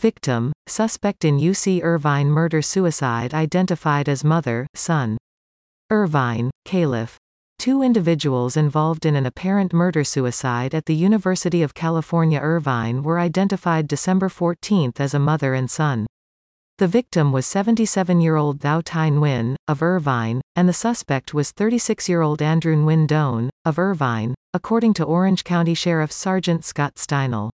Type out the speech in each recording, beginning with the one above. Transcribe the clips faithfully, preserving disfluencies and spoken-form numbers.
Victim, suspect in U C Irvine murder-suicide identified as mother, son. Irvine, Caliph. Two individuals involved in an apparent murder-suicide at the University of California Irvine were identified December fourteenth as a mother and son. The victim was seventy-seven-year-old Thao Tai Nguyen, of Irvine, and the suspect was thirty-six-year-old Andrew Nguyen Doan, of Irvine, according to Orange County Sheriff Sergeant Scott Steinel.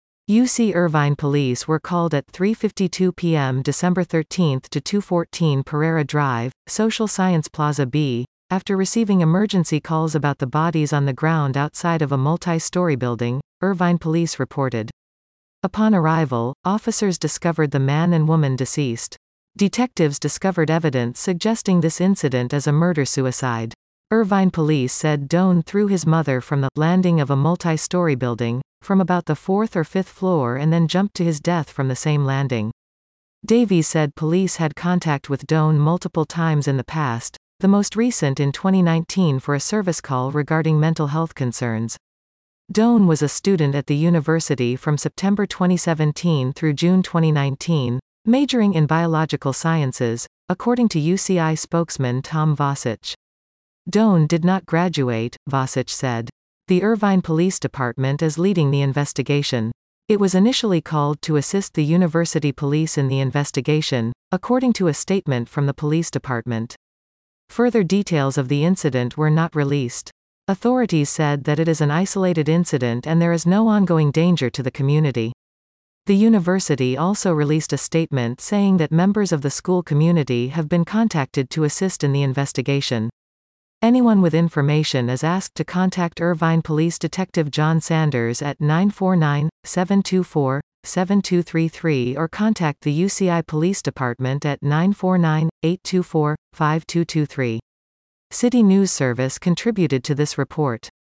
U C Irvine police were called at three fifty-two p m December thirteenth to two fourteen Pereira Drive, Social Science Plaza B, after receiving emergency calls about the bodies on the ground outside of a multi-story building, Irvine police reported. Upon arrival, officers discovered the man and woman deceased. Detectives discovered evidence suggesting this incident as a murder-suicide. Irvine police said Doan threw his mother from the landing of a multi-story building, from about the fourth or fifth floor and then jumped to his death from the same landing. Davies said police had contact with Doan multiple times in the past, the most recent in twenty nineteen for a service call regarding mental health concerns. Doan was a student at the university from September twenty seventeen through June twenty nineteen, majoring in biological sciences, according to U C I spokesman Tom Vosich. Doan did not graduate, Vosich said. The Irvine Police Department is leading the investigation. It was initially called to assist the university police in the investigation, according to a statement from the police department. Further details of the incident were not released. Authorities said that it is an isolated incident and there is no ongoing danger to the community. The university also released a statement saying that members of the school community have been contacted to assist in the investigation. Anyone with information is asked to contact Irvine Police Detective John Sanders at nine four nine, seven two four, seven two three three or contact the U C I Police Department at nine four nine, eight two four, five two two three. City News Service contributed to this report.